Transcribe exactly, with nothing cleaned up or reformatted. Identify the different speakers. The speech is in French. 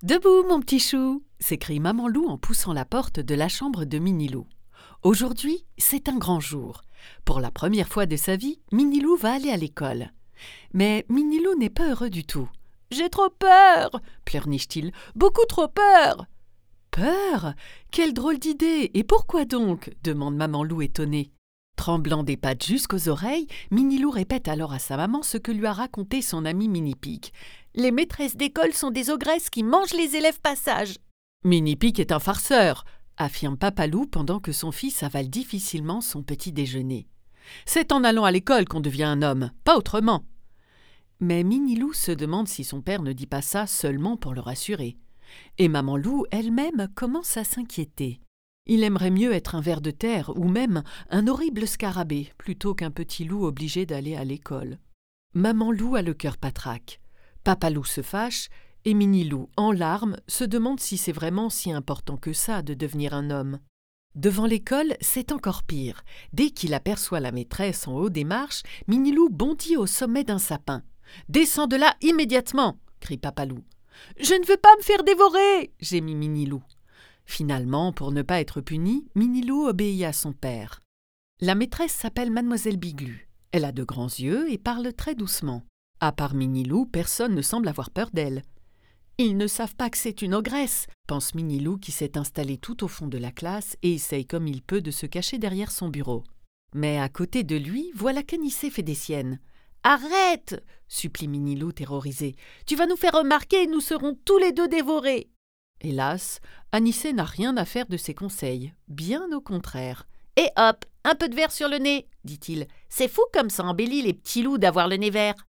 Speaker 1: Debout, mon petit chou s'écrie Maman Loup en poussant la porte de la chambre de Minilou. Aujourd'hui, c'est un grand jour. Pour la première fois de sa vie, Minilou va aller à l'école. Mais Minilou n'est pas heureux du tout. « J'ai trop peur !» pleurniche-t-il. « Beaucoup trop peur !»« Peur ? Quelle drôle d'idée ! Et pourquoi donc ?» demande Maman Loup étonnée. Tremblant des pattes jusqu'aux oreilles, Minilou répète alors à sa maman ce que lui a raconté son ami Mini-Pic. « Les maîtresses d'école sont des ogresses qui mangent les élèves passage. »« Mini-Pic est un farceur !» affirme Papa Loup pendant que son fils avale difficilement son petit déjeuner. « C'est en allant à l'école qu'on devient un homme, pas autrement. » Mais Minilou se demande si son père ne dit pas ça seulement pour le rassurer. Et Maman Loup elle-même commence à s'inquiéter. Il aimerait mieux être un ver de terre ou même un horrible scarabée plutôt qu'un petit loup obligé d'aller à l'école. Maman Loup a le cœur patraque. Papa Loup se fâche et Minilou, en larmes, se demande si c'est vraiment si important que ça de devenir un homme. Devant l'école, c'est encore pire. Dès qu'il aperçoit la maîtresse en haut des marches, Minilou bondit au sommet d'un sapin. « Descends de là immédiatement !» crie Papa Loup. « Je ne veux pas me faire dévorer !» gémit Minilou. Finalement, pour ne pas être puni, Minilou obéit à son père. La maîtresse s'appelle Mademoiselle Biglu. Elle a de grands yeux et parle très doucement. À part Minilou, personne ne semble avoir peur d'elle. « Ils ne savent pas que c'est une ogresse !» pense Minilou qui s'est installé tout au fond de la classe et essaye comme il peut de se cacher derrière son bureau. Mais à côté de lui, voilà qu'Anicet fait des siennes. « Arrête !» supplie Minilou terrorisé. « Tu vas nous faire remarquer et nous serons tous les deux dévorés !» Hélas, Anicet n'a rien à faire de ses conseils, bien au contraire. « Et hop, un peu de vert sur le nez !» dit-il. « C'est fou comme ça embellit les petits loups d'avoir le nez vert !»